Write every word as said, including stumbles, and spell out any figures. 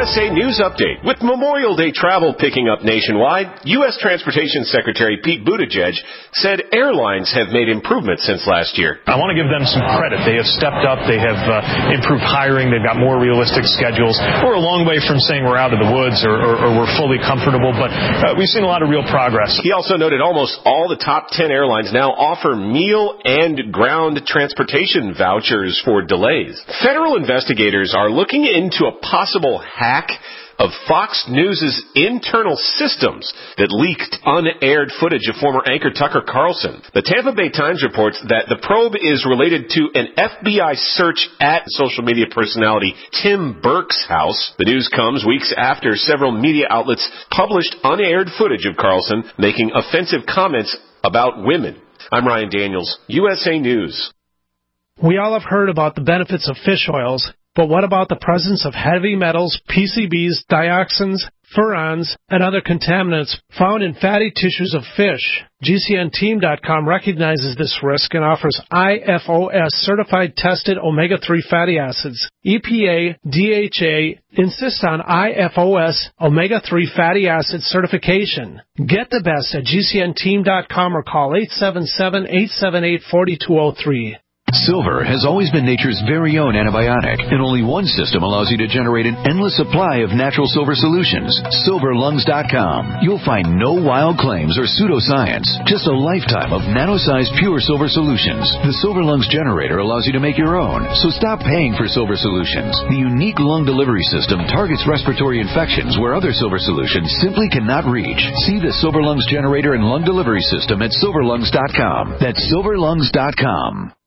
S A News Update. With Memorial Day travel picking up nationwide, U S Transportation Secretary Pete Buttigieg said airlines have made improvements since last year. I want to give them some credit. They have stepped up. They have uh, improved hiring. They've got more realistic schedules. We're a long way from saying we're out of the woods or, or, or we're fully comfortable, but uh, we've seen a lot of real progress. He also noted almost all the top ten airlines now offer meal and ground transportation vouchers for delays. Federal investigators are looking into a possible hack of Fox News' internal systems that leaked unaired footage of former anchor Tucker Carlson. The Tampa Bay Times reports that the probe is related to an F B I search at social media personality Tim Burke's house. The news comes weeks after several media outlets published unaired footage of Carlson making offensive comments about women. I'm Ryan Daniels, U S A News. We all have heard about the benefits of fish oils, but what about the presence of heavy metals, P C Bs, dioxins, furans, and other contaminants found in fatty tissues of fish? G C N team dot com recognizes this risk and offers I F O S certified tested omega three fatty acids. E P A, D H A insist on I F O S omega three fatty acid certification. Get the best at G C N team dot com or call eight seven seven, eight seven eight, four two zero three. Silver has always been nature's very own antibiotic, and only one system allows you to generate an endless supply of natural silver solutions. silver lungs dot com. You'll find no wild claims or pseudoscience, just a lifetime of nano-sized pure silver solutions. The Silver Lungs generator allows you to make your own, so stop paying for silver solutions. The unique lung delivery system targets respiratory infections where other silver solutions simply cannot reach. See the Silver Lungs generator and lung delivery system at silver lungs dot com. That's silver lungs dot com.